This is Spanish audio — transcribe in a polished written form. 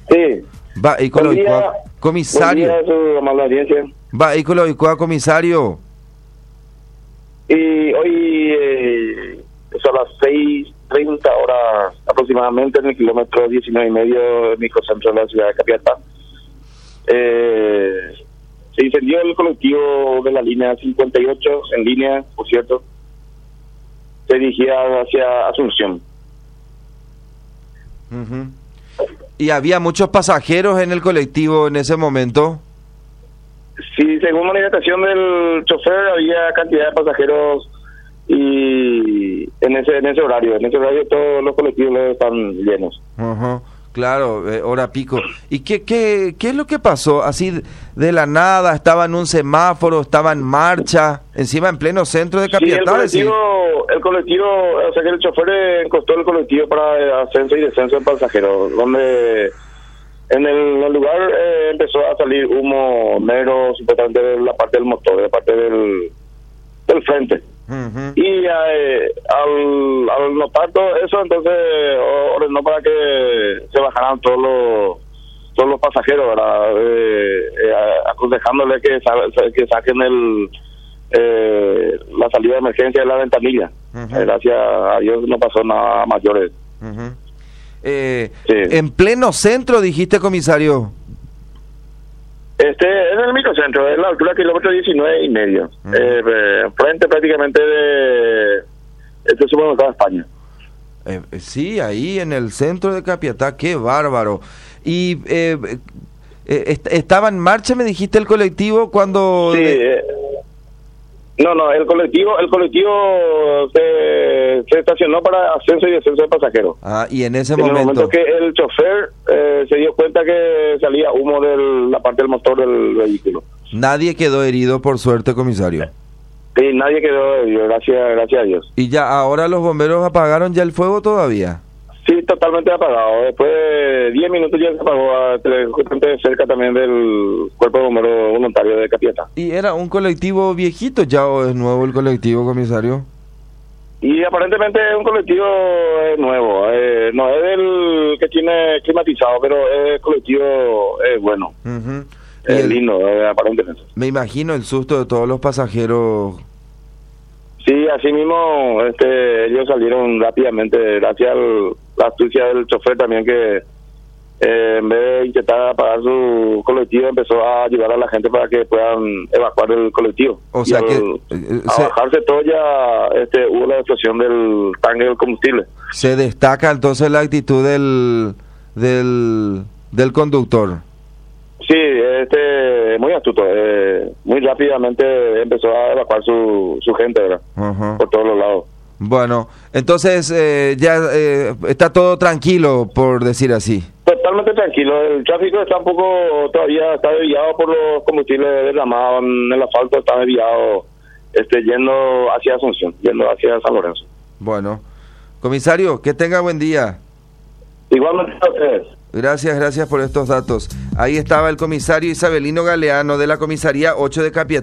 Sí. Vehículo Buen día. comisario. Buen día, su amable audiencia. Vehículo comisario. Y hoy son las 6:30 horas aproximadamente en el kilómetro 19,5 del microcentro de la ciudad de Capiatá. Se incendió el colectivo de la línea 58, en línea, por cierto. Se dirigía hacia Asunción. Uh-huh. ¿Y había muchos pasajeros en el colectivo en ese momento? Sí, según manifestación del chofer, había cantidad de pasajeros y en ese horario todos los colectivos están llenos. Uh-huh. Claro, hora pico. ¿Y qué es lo que pasó? Así de la nada, estaba en un semáforo, estaba en marcha, encima en pleno centro de Capiatá. Sí, el colectivo, o sea que el chofer encostó el colectivo para ascenso y descenso de pasajeros, donde en el lugar empezó a salir humo negro, supuestamente de la parte del motor, de la parte del frente. Uh-huh. Y al notar todo eso, entonces ordenó para que se bajaran todos los pasajeros, ¿verdad? Aconsejándole que saquen la salida de emergencia de la ventanilla. Uh-huh. Gracias a Dios no pasó nada mayores. Uh-huh. Sí. En pleno centro, dijiste, comisario. En el microcentro, en la altura del kilómetro 19,5. Uh-huh. Frente prácticamente de supermercado de España. Sí, ahí en el centro de Capiatá, qué bárbaro. Y estaba en marcha, me dijiste, el colectivo cuando... Sí, no, el colectivo se estacionó para ascenso y descenso de pasajeros. Y en ese en momento... el momento que el chofer se dio cuenta que salía humo de la parte del motor del vehículo. Nadie quedó herido, por suerte, comisario. Sí, nadie quedó herido, gracias a Dios. ¿Y ya ahora los bomberos apagaron ya el fuego todavía? Sí, totalmente apagado. Después de 10 minutos ya se apagó, justamente cerca también del cuerpo de bomberos voluntario de Capiatá. ¿Y era un colectivo viejito ya o es nuevo el colectivo, comisario? Y aparentemente es un colectivo nuevo. No es el que tiene climatizado, pero es colectivo bueno. Uh-huh. Es lindo, aparentemente. Me imagino el susto de todos los pasajeros. Sí, así mismo ellos salieron rápidamente, gracias a la astucia del chofer también, que en vez de intentar apagar su colectivo, empezó a ayudar a la gente para que puedan evacuar el colectivo. O sea que... Al bajarse todo ya hubo la explosión del tanque del combustible. Se destaca entonces la actitud del conductor. Sí, muy astuto, muy rápidamente empezó a evacuar su gente, ¿verdad? Uh-huh. Por todos los lados. Bueno, entonces ya está todo tranquilo, por decir así. Totalmente tranquilo, el tráfico está un poco, todavía está desviado por los combustibles derramados en el asfalto, está desviado yendo hacia Asunción, yendo hacia San Lorenzo. Bueno, comisario, que tenga buen día. Igualmente a ustedes. Gracias por estos datos. Ahí estaba el comisario Isabelino Galeano de la comisaría 8 de Capiatá.